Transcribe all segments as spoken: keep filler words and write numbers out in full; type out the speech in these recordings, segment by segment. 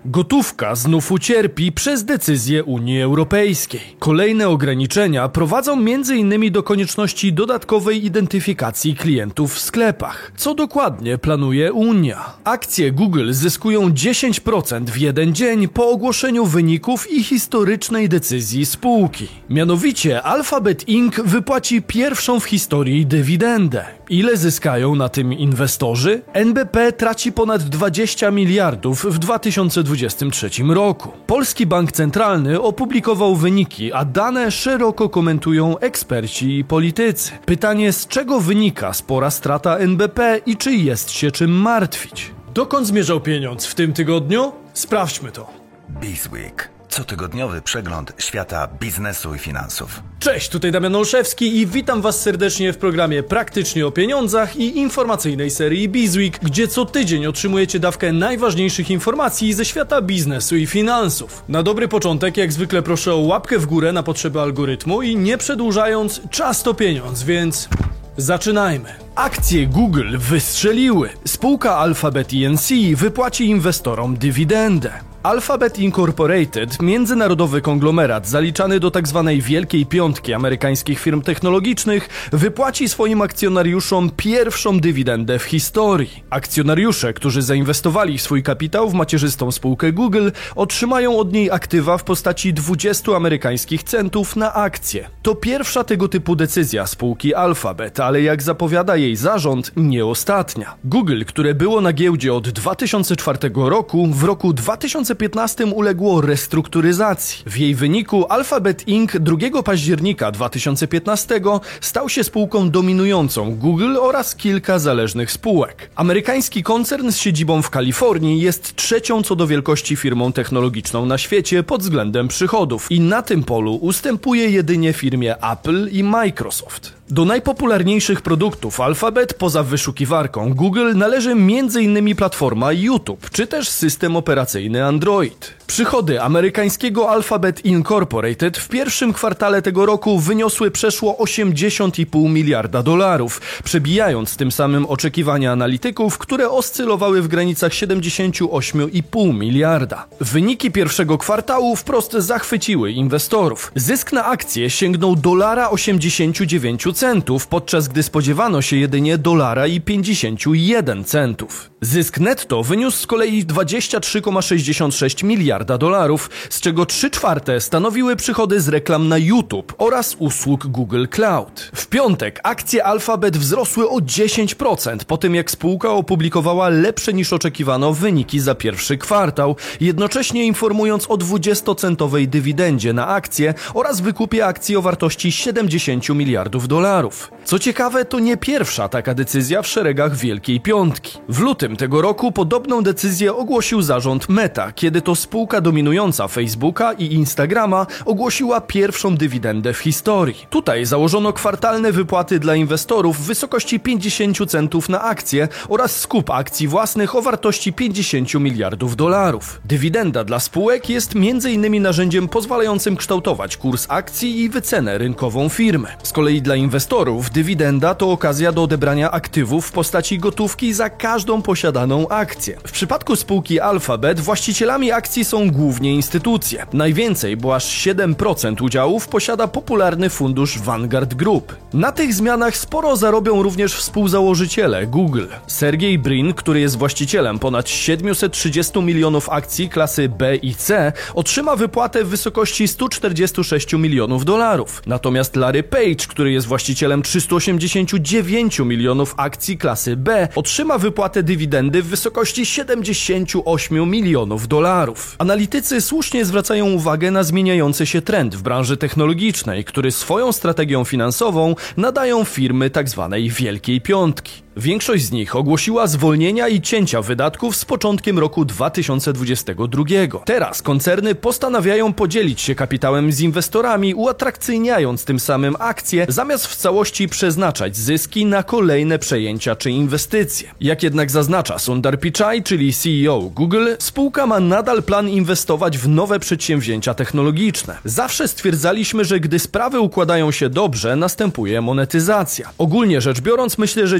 Gotówka znów ucierpi przez decyzję Unii Europejskiej. Kolejne ograniczenia prowadzą między innymi do konieczności dodatkowej identyfikacji klientów w sklepach. Co dokładnie planuje Unia? Akcje Google zyskują dziesięć procent w jeden dzień po ogłoszeniu wyników i historycznej decyzji spółki. Mianowicie Alphabet Incorporated wypłaci pierwszą w historii dywidendę. Ile zyskają na tym inwestorzy? N B P traci ponad dwadzieścia miliardów w dwa tysiące dwudziestym trzecim roku. Polski Bank Centralny opublikował wyniki, a dane szeroko komentują eksperci i politycy. Pytanie, z czego wynika spora strata N B P i czy jest się czym martwić? Dokąd zmierzał pieniądz w tym tygodniu? Sprawdźmy to. Bizweek. Cotygodniowy przegląd świata biznesu i finansów. Cześć, tutaj Damian Olszewski i witam Was serdecznie w programie Praktycznie o pieniądzach i informacyjnej serii Bizweek, gdzie co tydzień otrzymujecie dawkę najważniejszych informacji ze świata biznesu i finansów. Na dobry początek, jak zwykle proszę o łapkę w górę na potrzeby algorytmu i nie przedłużając, czas to pieniądz, więc zaczynajmy. Akcje Google wystrzeliły. Spółka Alphabet Inc wypłaci inwestorom dywidendę. Alphabet Incorporated, międzynarodowy konglomerat zaliczany do tzw. Wielkiej Piątki amerykańskich firm technologicznych, wypłaci swoim akcjonariuszom pierwszą dywidendę w historii. Akcjonariusze, którzy zainwestowali swój kapitał w macierzystą spółkę Google, otrzymają od niej aktywa w postaci dwudziestu amerykańskich centów na akcję. To pierwsza tego typu decyzja spółki Alphabet, ale jak zapowiada jej zarząd, nie ostatnia. Google, które było na giełdzie od dwa tysiące czwartego roku, w roku dwa tysiące piętnastym uległo restrukturyzacji. W jej wyniku Alphabet Incorporated drugiego października dwa tysiące piętnastego stał się spółką dominującą Google oraz kilka zależnych spółek. Amerykański koncern z siedzibą w Kalifornii jest trzecią co do wielkości firmą technologiczną na świecie pod względem przychodów i na tym polu ustępuje jedynie firmie Apple i Microsoft. Do najpopularniejszych produktów Alphabet poza wyszukiwarką Google należy między innymi platforma YouTube, czy też system operacyjny Android. Przychody amerykańskiego Alphabet Incorporated w pierwszym kwartale tego roku wyniosły przeszło osiemdziesiąt i pół miliarda dolarów, przebijając tym samym oczekiwania analityków, które oscylowały w granicach siedemdziesiąt osiem i pół miliarda. Wyniki pierwszego kwartału wprost zachwyciły inwestorów. Zysk na akcję sięgnął dolara osiemdziesiąt dziewięć centów, podczas gdy spodziewano się jedynie dolara i pięćdziesiąt jeden centów. Zysk netto wyniósł z kolei dwadzieścia trzy przecinek sześćdziesiąt sześć miliarda dolarów, z czego trzy czwarte stanowiły przychody z reklam na YouTube oraz usług Google Cloud. W piątek akcje Alphabet wzrosły o dziesięć procent po tym, jak spółka opublikowała lepsze niż oczekiwano wyniki za pierwszy kwartał, jednocześnie informując o dwudziestocentowej dywidendzie na akcję oraz wykupie akcji o wartości siedemdziesiąt miliardów dolarów. Co ciekawe, to nie pierwsza taka decyzja w szeregach Wielkiej Piątki. W lutym tego roku podobną decyzję ogłosił zarząd Meta, kiedy to spółka dominująca Facebooka i Instagrama ogłosiła pierwszą dywidendę w historii. Tutaj założono kwartalne wypłaty dla inwestorów w wysokości pięćdziesiąt centów na akcję oraz skup akcji własnych o wartości pięćdziesiąt miliardów dolarów. Dywidenda dla spółek jest między innymi narzędziem pozwalającym kształtować kurs akcji i wycenę rynkową firmy. Z kolei dla inwestorów dywidenda to okazja do odebrania aktywów w postaci gotówki za każdą posiadaną akcję. W przypadku spółki Alphabet właścicielami akcji są głównie instytucje. Najwięcej, bo aż siedem procent udziałów posiada popularny fundusz Vanguard Group. Na tych zmianach sporo zarobią również współzałożyciele Google. Sergey Brin, który jest właścicielem ponad siedemset trzydzieści milionów akcji klasy B i C, otrzyma wypłatę w wysokości sto czterdzieści sześć milionów dolarów. Natomiast Larry Page, który jest właścicielem trzysta osiemdziesiąt dziewięć milionów akcji klasy B, otrzyma wypłatę dywidendy w wysokości siedemdziesiąt osiem milionów dolarów. Analitycy słusznie zwracają uwagę na zmieniający się trend w branży technologicznej, który swoją strategią finansową nadają firmy tzw. Wielkiej Piątki. Większość z nich ogłosiła zwolnienia i cięcia wydatków z początkiem roku dwa tysiące dwudziestego drugiego. Teraz koncerny postanawiają podzielić się kapitałem z inwestorami, uatrakcyjniając tym samym akcje, zamiast w całości przeznaczać zyski na kolejne przejęcia czy inwestycje. Jak jednak zaznacza Sundar Pichai, czyli C E O Google, spółka ma nadal plan inwestować w nowe przedsięwzięcia technologiczne. Zawsze stwierdzaliśmy, że gdy sprawy układają się dobrze, następuje monetyzacja. Ogólnie rzecz biorąc, myślę, że dzięki sztuce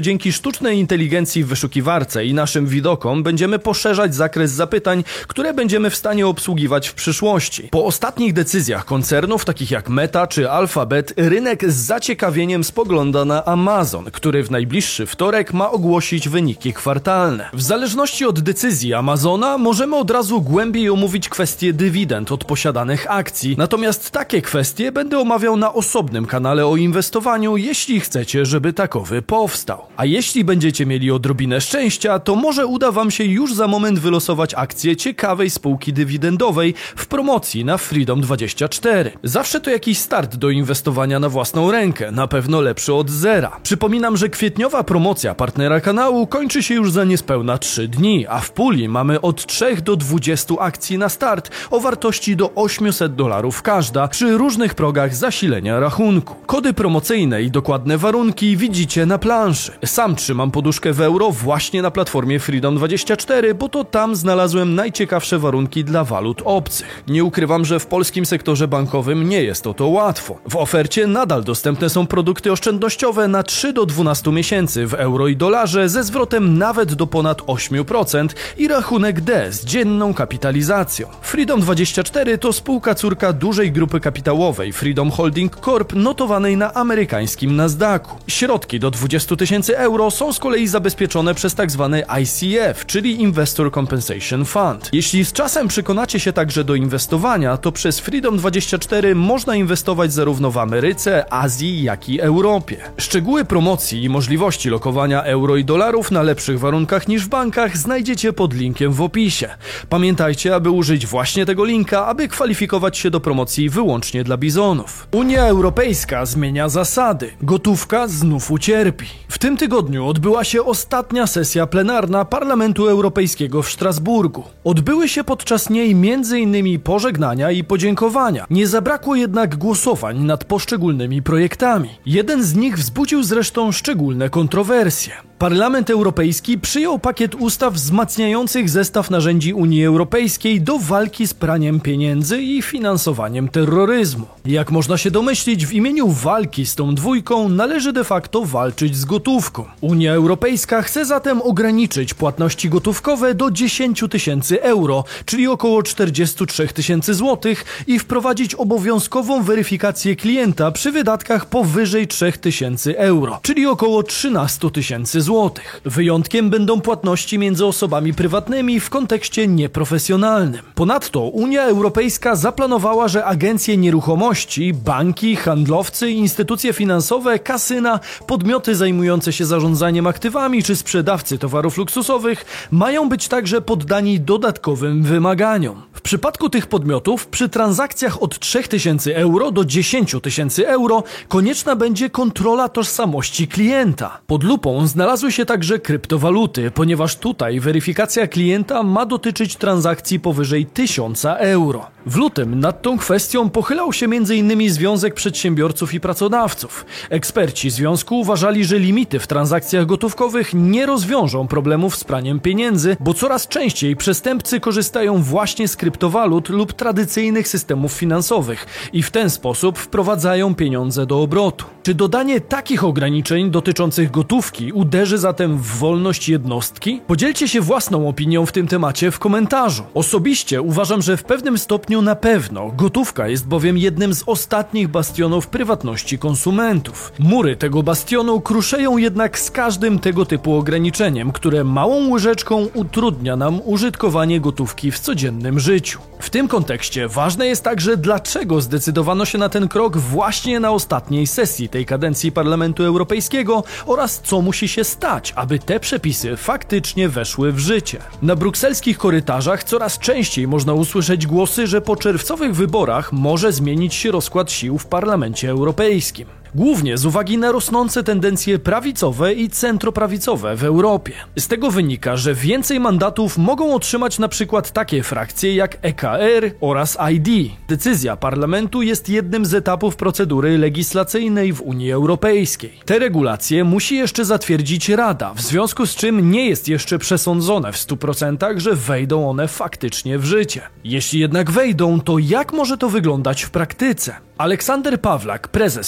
sztucznej inteligencji w wyszukiwarce i naszym widokom będziemy poszerzać zakres zapytań, które będziemy w stanie obsługiwać w przyszłości. Po ostatnich decyzjach koncernów takich jak Meta czy Alphabet, rynek z zaciekawieniem spogląda na Amazon, który w najbliższy wtorek ma ogłosić wyniki kwartalne. W zależności od decyzji Amazona możemy od razu głębiej omówić kwestie dywidend od posiadanych akcji, natomiast takie kwestie będę omawiał na osobnym kanale o inwestowaniu, jeśli chcecie, żeby takowy powstał. A jeśli będziecie mieli odrobinę szczęścia, to może uda wam się już za moment wylosować akcję ciekawej spółki dywidendowej w promocji na Freedom dwadzieścia cztery. Zawsze to jakiś start do inwestowania na własną rękę, na pewno lepszy od zera. Przypominam, że kwietniowa promocja partnera kanału kończy się już za niespełna trzy dni, a w puli mamy od trzech do dwudziestu akcji na start o wartości do osiemset dolarów każda przy różnych progach zasilenia rachunku. Kody promocyjne i dokładne warunki widzicie na planszy. Sam trzymam poduszkę w euro właśnie na platformie Freedom dwadzieścia cztery, bo to tam znalazłem najciekawsze warunki dla walut obcych. Nie ukrywam, że w polskim sektorze bankowym nie jest o to łatwo. W ofercie nadal dostępne są produkty oszczędnościowe na trzy do dwunastu miesięcy w euro i dolarze ze zwrotem nawet do ponad osiem procent i rachunek D z dzienną kapitalizacją. Freedom dwadzieścia cztery to spółka córka dużej grupy kapitałowej Freedom Holding Corp notowanej na amerykańskim Nasdaqu. Środki do dwudziestu tysięcy euro są z kolei zabezpieczone przez tzw. I C F, czyli Investor Compensation Fund. Jeśli z czasem przekonacie się także do inwestowania, to przez Freedom dwadzieścia cztery można inwestować zarówno w Ameryce, Azji, jak i Europie. Szczegóły promocji i możliwości lokowania euro i dolarów na lepszych warunkach niż w bankach znajdziecie pod linkiem w opisie. Pamiętajcie, aby użyć właśnie tego linka, aby kwalifikować się do promocji wyłącznie dla bizonów. Unia Europejska zmienia zasady. Gotówka znów ucierpi. W tym tygodniu odbyła się ostatnia sesja plenarna Parlamentu Europejskiego w Strasburgu. Odbyły się podczas niej między innymi pożegnania i podziękowania. Nie zabrakło jednak głosowań nad poszczególnymi projektami. Jeden z nich wzbudził zresztą szczególne kontrowersje. Parlament Europejski przyjął pakiet ustaw wzmacniających zestaw narzędzi Unii Europejskiej do walki z praniem pieniędzy i finansowaniem terroryzmu. Jak można się domyślić, w imieniu walki z tą dwójką należy de facto walczyć z gotówką. Unia Europejska chce zatem ograniczyć płatności gotówkowe do dziesięciu tysięcy euro, czyli około czterdziestu trzech tysięcy złotych i wprowadzić obowiązkową weryfikację klienta przy wydatkach powyżej trzech tysięcy euro, czyli około trzynastu tysięcy złotych. Wyjątkiem będą płatności między osobami prywatnymi w kontekście nieprofesjonalnym. Ponadto Unia Europejska zaplanowała, że agencje nieruchomości, banki, handlowcy, instytucje finansowe, kasyna, podmioty zajmujące się zarządzaniem aktywami czy sprzedawcy towarów luksusowych mają być także poddani dodatkowym wymaganiom. W przypadku tych podmiotów przy transakcjach od trzech tysięcy euro do dziesięciu tysięcy euro konieczna będzie kontrola tożsamości klienta. Pod lupą znalazły się także kryptowaluty, ponieważ tutaj weryfikacja klienta ma dotyczyć transakcji powyżej tysiąca euro. W lutym nad tą kwestią pochylał się między innymi Związek Przedsiębiorców i Pracodawców. Eksperci związku uważali, że limity w transakcjach gotówkowych nie rozwiążą problemów z praniem pieniędzy, bo coraz częściej przestępcy korzystają właśnie z kryptowalut lub tradycyjnych systemów finansowych i w ten sposób wprowadzają pieniądze do obrotu. Czy dodanie takich ograniczeń dotyczących gotówki uderzy zatem w wolność jednostki? Podzielcie się własną opinią w tym temacie w komentarzu. Osobiście uważam, że w pewnym stopniu na pewno. Gotówka jest bowiem jednym z ostatnich bastionów prywatności konsumentów. Mury tego bastionu kruszeją jednak z każdym tego typu ograniczeniem, które małą łyżeczką utrudnia nam użytkowanie gotówki w codziennym życiu. W tym kontekście ważne jest także, dlaczego zdecydowano się na ten krok właśnie na ostatniej sesji tej kadencji Parlamentu Europejskiego oraz co musi się stać, aby te przepisy faktycznie weszły w życie. Na brukselskich korytarzach coraz częściej można usłyszeć głosy, że po czerwcowych wyborach może zmienić się rozkład sił w Parlamencie Europejskim. Głównie z uwagi na rosnące tendencje prawicowe i centroprawicowe w Europie. Z tego wynika, że więcej mandatów mogą otrzymać na przykład takie frakcje jak E K R oraz I D. Decyzja parlamentu jest jednym z etapów procedury legislacyjnej w Unii Europejskiej. Te regulacje musi jeszcze zatwierdzić Rada, w związku z czym nie jest jeszcze przesądzone w stu procentach, że wejdą one faktycznie w życie. Jeśli jednak wejdą, to jak może to wyglądać w praktyce? Aleksander Pawlak, prezes firmy T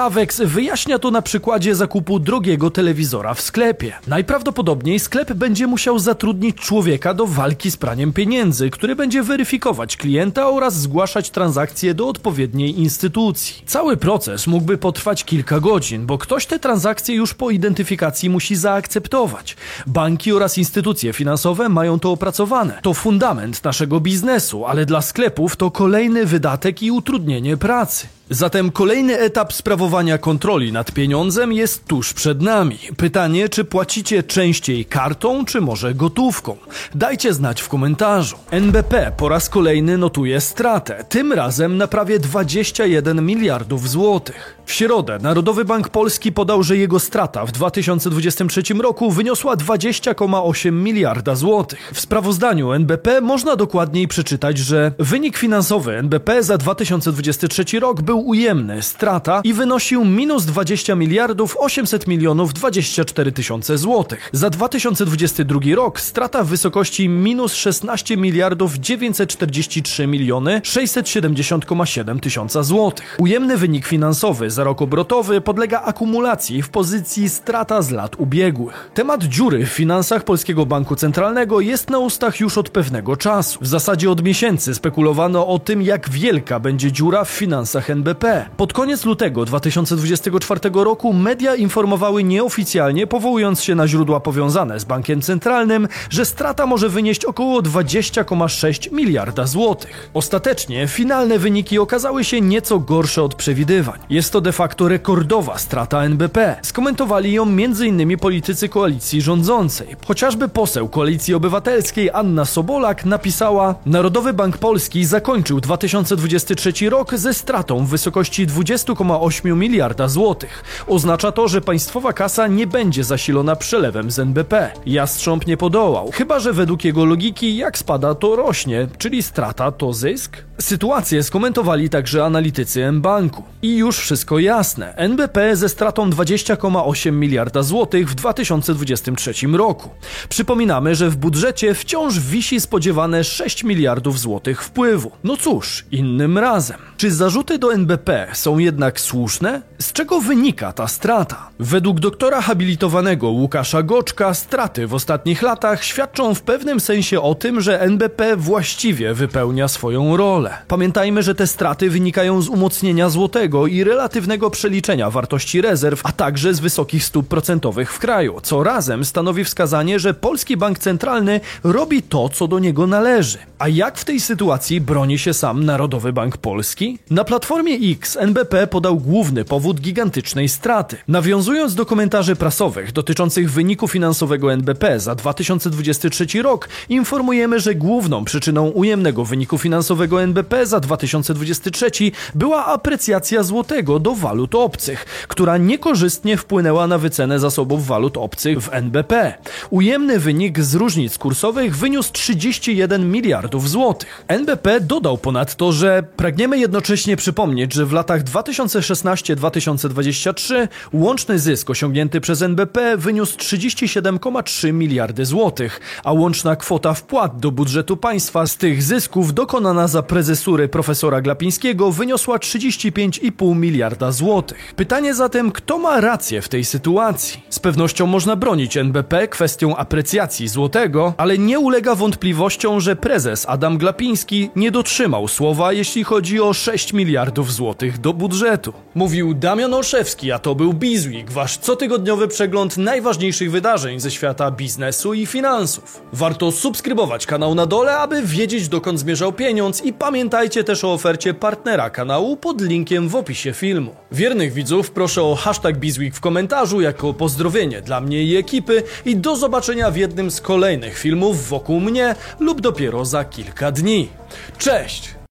Dawex wyjaśnia to na przykładzie zakupu drogiego telewizora w sklepie. Najprawdopodobniej sklep będzie musiał zatrudnić człowieka do walki z praniem pieniędzy, który będzie weryfikować klienta oraz zgłaszać transakcje do odpowiedniej instytucji. Cały proces mógłby potrwać kilka godzin, bo ktoś te transakcje już po identyfikacji musi zaakceptować. Banki oraz instytucje finansowe mają to opracowane. To fundament naszego biznesu, ale dla sklepów to kolejny wydatek i utrudnienie pracy. Zatem kolejny etap sprawowania kontroli nad pieniądzem jest tuż przed nami. Pytanie, czy płacicie częściej kartą, czy może gotówką? Dajcie znać w komentarzu. N B P po raz kolejny notuje stratę, tym razem na prawie dwadzieścia jeden miliardów złotych. W środę Narodowy Bank Polski podał, że jego strata w dwa tysiące dwudziestym trzecim roku wyniosła dwadzieścia przecinek osiem miliarda złotych. W sprawozdaniu N B P można dokładniej przeczytać, że wynik finansowy N B P za dwa tysiące dwudziesty trzeci rok był ujemny, strata i wynosił minus dwadzieścia miliardów osiemset milionów dwadzieścia cztery tysiące złotych. Za dwa tysiące dwudziesty drugi rok strata w wysokości minus szesnaście miliardów dziewięćset czterdzieści trzy miliony sześćset siedemdziesiąt przecinek siedem tysiąca złotych. Ujemny wynik finansowy za rok obrotowy podlega akumulacji w pozycji strata z lat ubiegłych. Temat dziury w finansach Polskiego Banku Centralnego jest na ustach już od pewnego czasu. W zasadzie od miesięcy spekulowano o tym, jak wielka będzie dziura w finansach N B P. Pod koniec lutego dwa tysiące dwudziestego czwartego roku media informowały nieoficjalnie, powołując się na źródła powiązane z Bankiem Centralnym, że strata może wynieść około dwadzieścia przecinek sześć miliarda złotych. Ostatecznie finalne wyniki okazały się nieco gorsze od przewidywań. Jest to de facto rekordowa strata N B P. Skomentowali ją między innymi politycy koalicji rządzącej. Chociażby poseł Koalicji Obywatelskiej Anna Sobolak napisała: Narodowy Bank Polski zakończył dwa tysiące dwudziesty trzeci rok ze stratą w wysokości dwadzieścia przecinek osiem miliarda złotych. Oznacza to, że państwowa kasa nie będzie zasilona przelewem z N B P. Jastrząb nie podołał, chyba że według jego logiki jak spada to rośnie, czyli strata to zysk? Sytuację skomentowali także analitycy mBanku. I już wszystko jasne. N B P ze stratą dwadzieścia przecinek osiem miliarda złotych w dwa tysiące dwudziestym trzecim roku. Przypominamy, że w budżecie wciąż wisi spodziewane sześć miliardów złotych wpływu. No cóż, innym razem. Czy zarzuty do N B P są jednak słuszne? Z czego wynika ta strata? Według doktora habilitowanego Łukasza Goczka straty w ostatnich latach świadczą w pewnym sensie o tym, że N B P właściwie wypełnia swoją rolę. Pamiętajmy, że te straty wynikają z umocnienia złotego i relatywnego przeliczenia wartości rezerw, a także z wysokich stóp procentowych w kraju, co razem stanowi wskazanie, że Polski Bank Centralny robi to, co do niego należy. A jak w tej sytuacji broni się sam Narodowy Bank Polski? Na Platformie X N B P podał główny powód gigantycznej straty. Nawiązując do komentarzy prasowych dotyczących wyniku finansowego N B P za dwa tysiące dwudziesty trzeci rok, informujemy, że główną przyczyną ujemnego wyniku finansowego N B P za dwa tysiące dwudziesty trzeci była aprecjacja złotego do walut obcych, która niekorzystnie wpłynęła na wycenę zasobów walut obcych w N B P. Ujemny wynik z różnic kursowych wyniósł trzydzieści jeden miliardów złotych. N B P dodał ponadto, że pragniemy jednocześnie przypomnieć, że w latach dwa tysiące szesnasty do dwa tysiące dwudziestego trzeciego łączny zysk osiągnięty przez N B P wyniósł trzydzieści siedem przecinek trzy miliardy złotych, a łączna kwota wpłat do budżetu państwa z tych zysków dokonana za prezesury profesora Glapińskiego wyniosła trzydzieści pięć przecinek pięć miliarda złotych. Pytanie zatem, kto ma rację w tej sytuacji? Z pewnością można bronić N B P kwestią aprecjacji złotego, ale nie ulega wątpliwościom, że prezes Adam Glapiński nie dotrzymał słowa, jeśli chodzi o sześć miliardów złotych do budżetu. Mówił Damian Olszewski, a to był Bizweek, wasz cotygodniowy przegląd najważniejszych wydarzeń ze świata biznesu i finansów. Warto subskrybować kanał na dole, aby wiedzieć, dokąd zmierzał pieniądz, i pamiętajcie też o ofercie partnera kanału pod linkiem w opisie filmu. Wiernych widzów proszę o hashtag Bizweek w komentarzu jako pozdrowienie dla mnie i ekipy, i do zobaczenia w jednym z kolejnych filmów wokół mnie lub dopiero za kilka dni. Cześć!